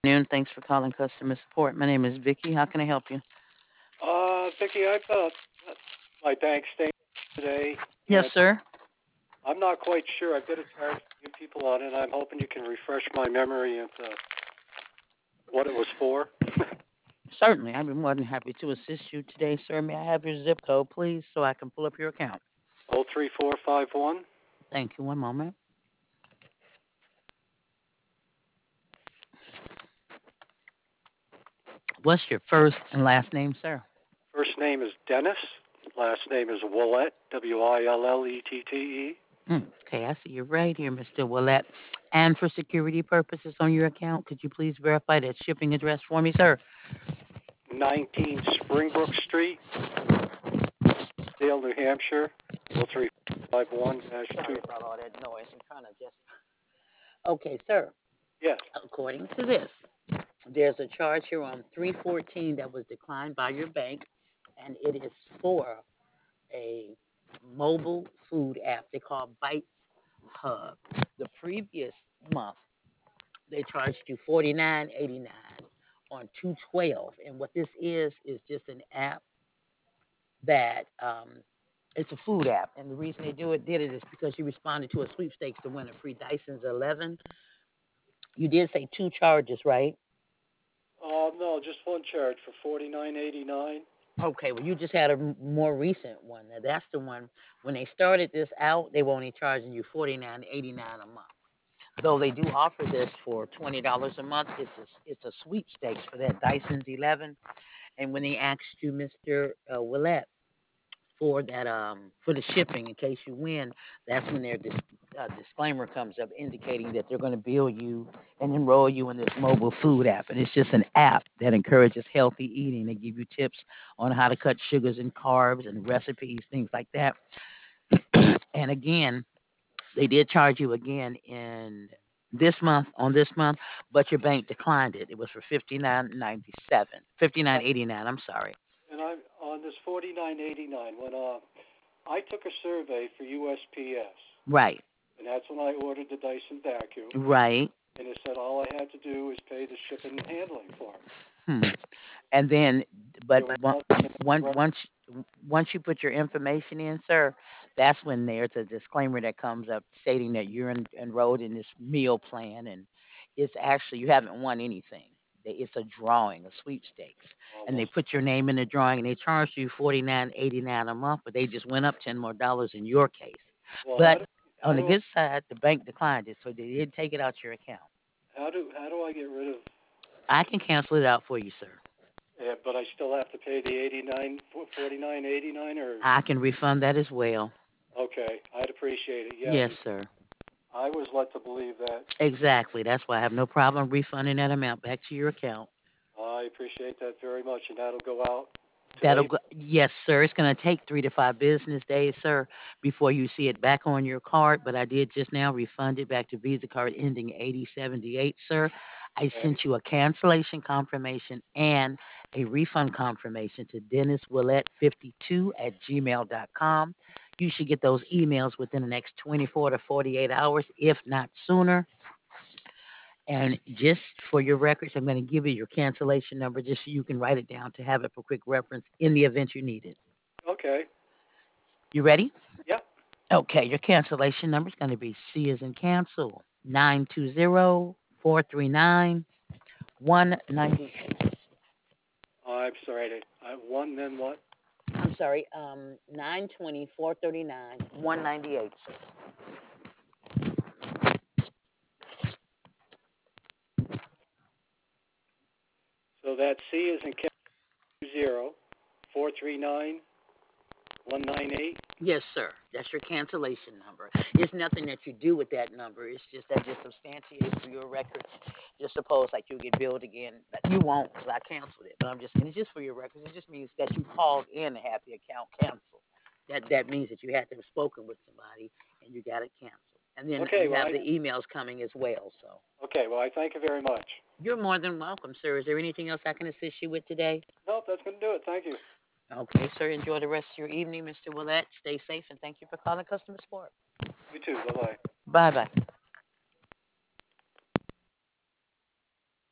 Noon. Thanks for calling customer support. My name is Vicky. How can I help you? Vicki, I've got my bank statement today, Yes, and sir. I'm not quite sure. I've got to charge new people on it. I'm hoping you can refresh my memory into what it was for. Certainly. I'd be more than happy to assist you today, sir. May I have your zip code, please, so I can pull up your account? 03451. Thank you. One moment. What's your first and last name, sir? First name is Dennis. Last name is Willette, Willette. Okay, I see you right here, Mr. Willette. And for security purposes on your account, could you please verify that shipping address for me, sir? 19 Springbrook Street, Dale, New Hampshire, 03451-2. Sorry about all that noise. I'm trying to just. Okay, sir. Yes. According to this, there's a charge here on 314 that was declined by your bank, and it is for a mobile food app they call Bites Hub. The previous month, they charged you 49.89 on 212, and what this is just an app that it's a food app, and the reason they did it is because you responded to a sweepstakes to win a free Dyson's 11. You did say two charges, right? No, just one charge for 49.89. Okay, well, you just had a more recent one. Now, that's the one. When they started this out, they were only charging you 49.89 a month. Though they do offer this for $20 a month, it's a sweepstakes for that Dyson's 11. And when they asked you, Mister Willette, for that for the shipping in case you win, that's when their disclaimer comes up indicating that they're going to bill you and enroll you in this mobile food app, and it's just an app that encourages healthy eating. They give you tips on how to cut sugars and carbs and recipes, things like that. And again, they did charge you again in this month, but your bank declined it. It was for 59.97, 59.89. I'm sorry. And I'm on this 49.89 when I took a survey for USPS, Right, and that's when I ordered the Dyson vacuum, right. and it said all I had to do was pay the shipping and handling for it. Hmm. And then, There but was nothing in the rest. once you put your information in, sir, that's when there's a disclaimer that comes up stating that you're enrolled in this meal plan, and it's actually you haven't won anything. It's a drawing, a sweepstakes, Oh, and they must. put your name in the drawing, and they charged you 49.89 a month, but they just went up $10 more in your case. Well, But on how the do good side, the bank declined it, so they did take it out your account. how do I get rid of? I can cancel it out for you, sir. Yeah, but I still have to pay the 49.89, or I can refund that as well. okay, I'd appreciate it. Yeah, Yes, sir. I was led to believe that. Exactly. That's why I have no problem refunding that amount back to your account. I appreciate that very much, and that'll go out That'll today. go, yes, sir. It's going to take 3 to 5 business days, sir, before you see it back on your card. But I did just now refund it back to Visa card ending 8078, sir. I Okay. sent you a cancellation confirmation and a refund confirmation to DennisWillette52@gmail.com. You should get those emails within the next 24 to 48 hours, if not sooner. And just for your records, I'm going to give you your cancellation number just so you can write it down to have it for quick reference in the event you need it. Okay. You ready? Yep. Okay, your cancellation number is going to be C as in cancel 920-439-198. I'm sorry. I won. Then what? I'm sorry, 920-439-198. So that C is in 0-439-198. Yes, sir. That's your cancellation number. It's nothing that you do with that number. It's just that just substantiates for your records. Just suppose like you get billed again. You won't because I canceled it. But I'm just saying it's just for your records. It just means that you called in to have the account canceled. That means that you had to have spoken with somebody and you got it canceled. And then Okay. you have the emails coming as well. So Well, I thank you very much. you're more than welcome, sir. Is there anything else I can assist you with today? Nope, that's going to do it. Thank you. Okay, sir. Enjoy the rest of your evening, Mr. Willette. Stay safe and thank you for calling customer support. You too. Bye bye. Bye bye.